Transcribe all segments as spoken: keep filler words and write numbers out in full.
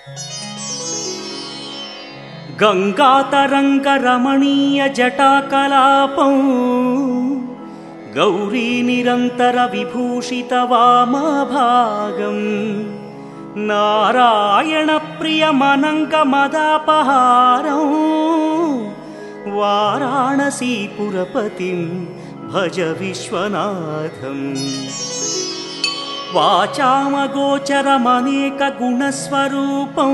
गंगातरंगरमणीय जटाकलापं गौरी निरंतर विभूषित वामभागं नारायण प्रियमनंग मदापहारं वाराणसीपुरपतिं भज विश्वनाथम्। वाचामगोचरमनेक गुणस्वरूपं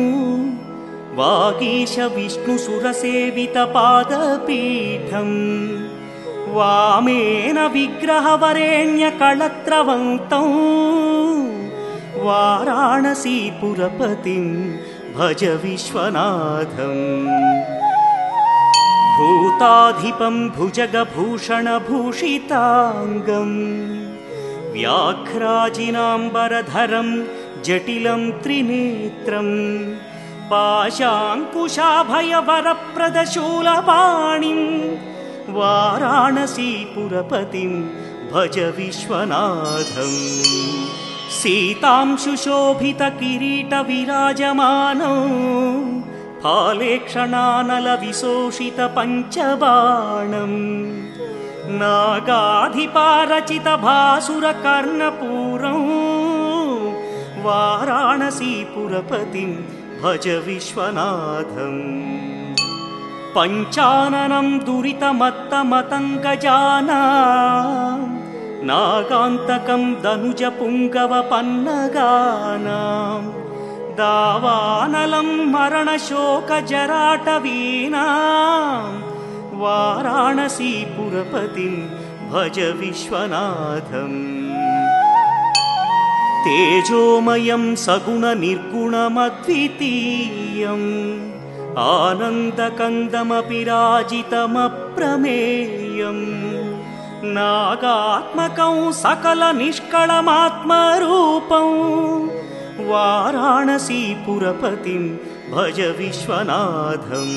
वागीश विष्णुसुरसेवितपादपीठं वामेन विग्रहवरेण्यकळत्रवन्तं वाराणसीपुरपतिं भज विश्वनाथम्। भूताधिपं भुजगभूषणभूषिताङ्गं व्याघ्राजिनाम्बरधरं जटिलं त्रिनेत्रं पाशाङ्कुशाभयवरप्रदशूलपाणिं वाराणसीपुरपतिं भज विश्वनाथम्। सीतां सुशोभितकिरीटविराजमानं फालेक्षणानलविशोषितपञ्चबाणं नागाधिपारचितभासुरकर्णपूरं वाराणसीपुरपतिं भज विश्वनाथम्। पञ्चाननं दुरितमत्तमतङ्गजानां नागान्तकं दनुजपुङ्गवपन्नगानां दावानलं मरणशोकजराटवीनां वाराणसीपुरपतिं भज विश्वनाथम्। तेजोमयं सगुणनिर्गुणमद्वितीयम् आनन्दकन्दमपि राजितमप्रमेयम् नागात्मकं सकलनिष्कळमात्मरूपं वाराणसीपुरपतिं भज विश्वनाथम्।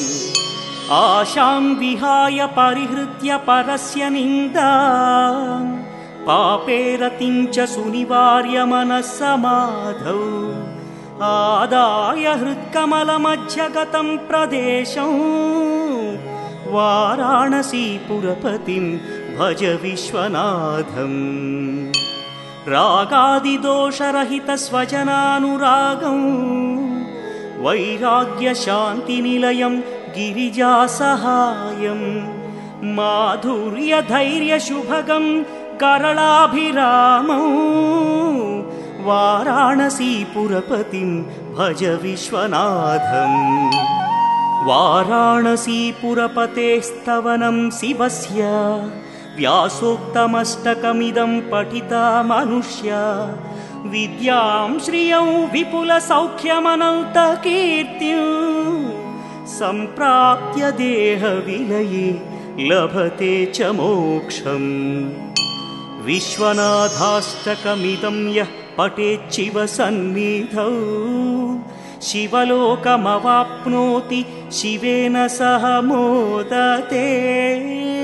आशां विहाय परिहृत्य परस्य निन्दां पापेरतिं च सुनिवार्य मनस्समाधौ आदाय हृत्कमलमध्यगतं प्रदेशं वाराणसीपुरपतिं भज विश्वनाथम्। रागादिदोषरहितस्वजनानुरागं वैराग्यशान्तिनिलयं गिरिजासहायं माधुर्यधैर्यशुभगं करलाभिरामं वाराणसीपुरपतिं भज विश्वनाथम्। वाराणसीपुरपतेस्तवनं शिवस्य व्यासोक्तमष्टकमिदं पठिता मनुष्या विद्यां श्रियं विपुलसौख्यमनन्तकीर्तिं सम्प्राप्य देहविलये लभते च मोक्षम्। विश्वनाथाष्टकमिदं यः पठेच्छिव सन्निधौ शिवलोकमवाप्नोति शिवेन सह मोदते।